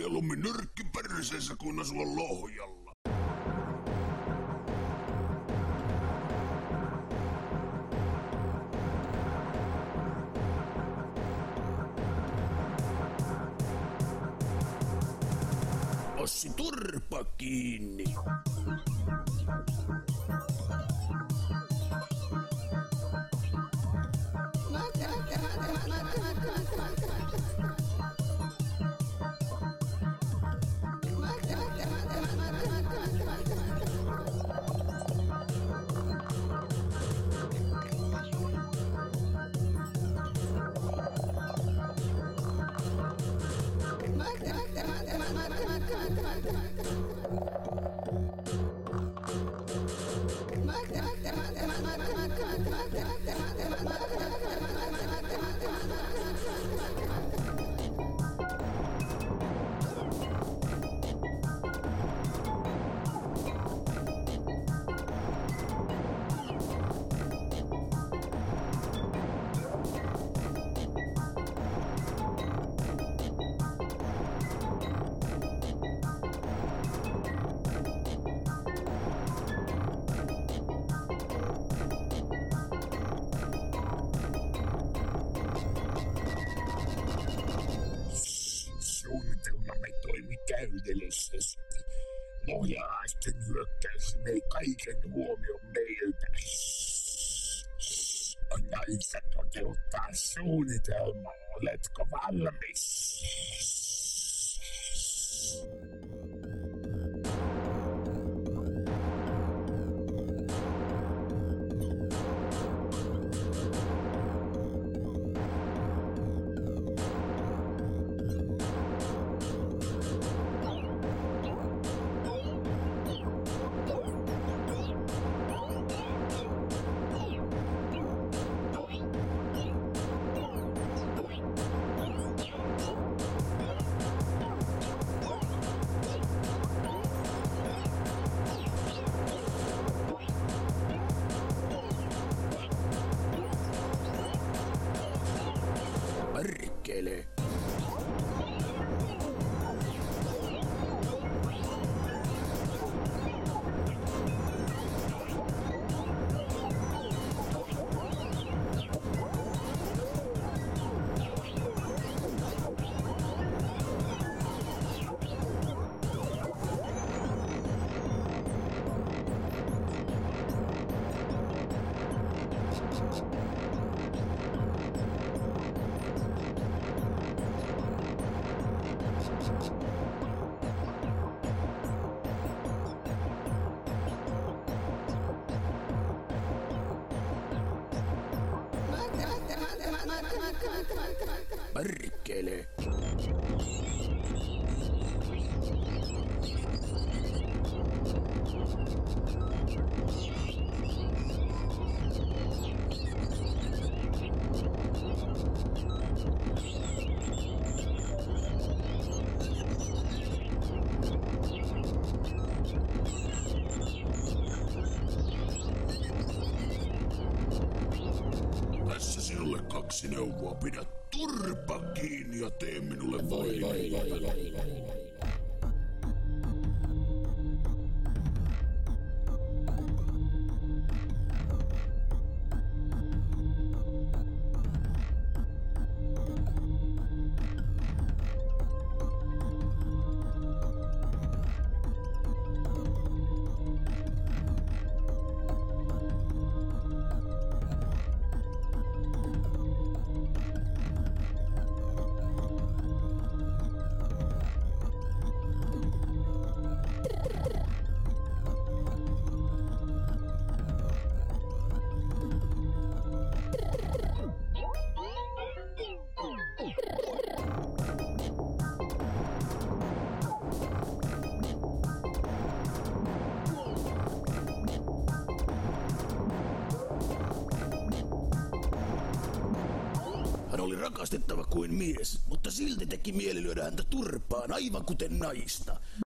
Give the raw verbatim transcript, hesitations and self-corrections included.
mieluummin nyrkki perseessä kuin asua Lohjalla. Ossi turpa kiinni. Suunnitelmamme toimi täydellisesti. Lohjalaisten hyökkäys vei kaiken huomion meiltä. On aika toteuttaa suunnitelma. Oletko valmis? Perkele. Perkele. Tässä sinulle kaksi neuvoa. Pidä turpa kiinni ja tee minulle voi. Vai, vai, vai, vai, vai. Hän oli rakastettava kuin mies, mutta silti teki mieli lyödä häntä turpaan aivan kuten naista.